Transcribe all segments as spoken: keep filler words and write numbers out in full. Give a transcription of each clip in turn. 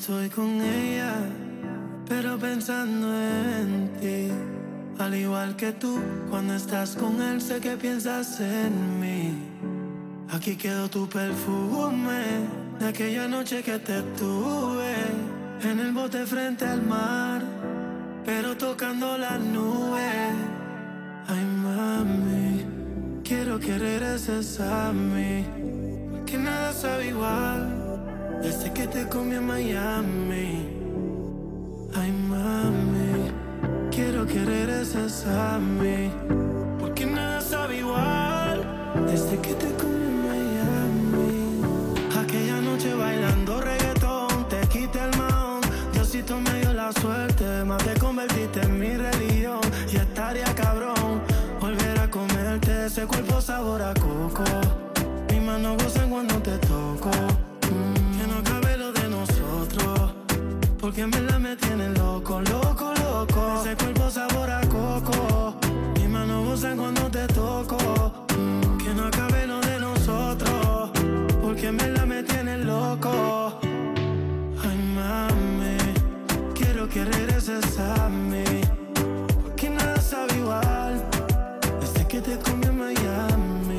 estoy con ella, pero pensando en ti. Al igual que tú, cuando estás con él sé que piensas en mí. Aquí quedó tu perfume de aquella noche que te tuve en el bote frente al mar, pero tocando las nubes. Ay, mami, quiero que regreses a mí, que nada sabe igual desde que te comí en Miami. Ay, mami, quiero que regreses a mí, porque nada sabe igual desde que te comí en Miami. Aquella noche bailando reggaetón, te quité el maón. Diosito me dio la suerte, más te convertiste en mi religión. Y estaría cabrón volver a comerte ese cuerpo sabor a coco. Mis manos gozan cuando te toco. Mm, que no acabe lo de nosotros, porque en verdad me tiene loco, loco, loco. Ese cuerpo sabor a coco. Mis manos gozan cuando te toco. Mm, que no acabe lo de nosotros, porque en verdad me tiene loco. Ay, mami, quiero que regreses a mí, porque nada sabe igual desde que te comí en Miami.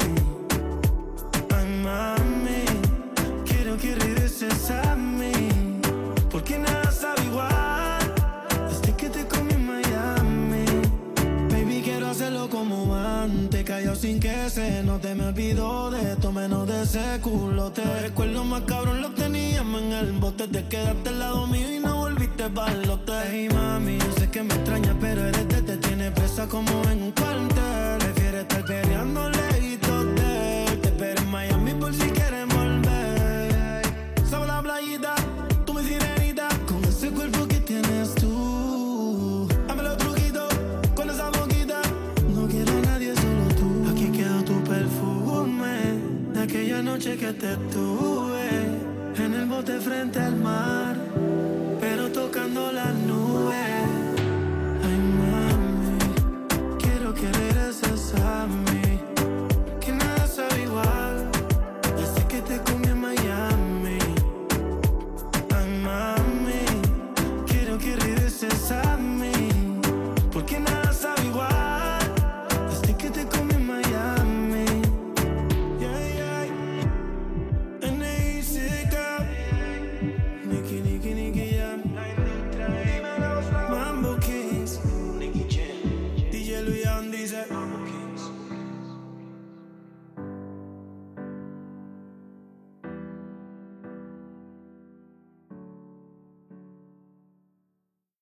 Ay, mami, quiero que regreses a mí, porque nada sabe igual desde que te comí en Miami. Baby, quiero hacerlo como antes, callado sin que se note. Me olvido de esto, menos de ese culote. Recuerdo más cabrón, lo teníamos en el bote. Te quedaste al lado mío y no volviste pa'lote. Hey, mami, yo sé que me extrañas, pero eres de te tiene presa como en un cuartel. Prefiere estar peleando lejitos de él. Te espero en Miami por si quieres volver. Sabe la playita, tú mi sirenita, con ese cuerpo que tienes tú. Dame los truquitos con esa boquita. No quiero a nadie, solo tú. Aquí quedó tu perfume de aquella noche que te tuve en el bote frente al mar,